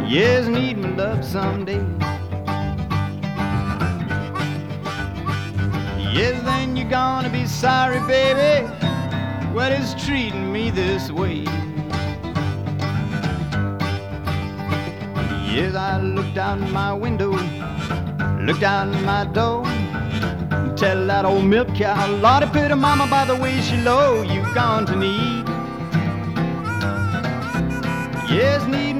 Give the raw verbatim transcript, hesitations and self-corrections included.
Yes, need my love someday. Yes, then you're gonna be sorry, baby, what is treating me this way. Yes, I looked out my window, looked out my door, tell that old milk cow, Lordy, pity mama, by the way she low, you gone to need. Yes, need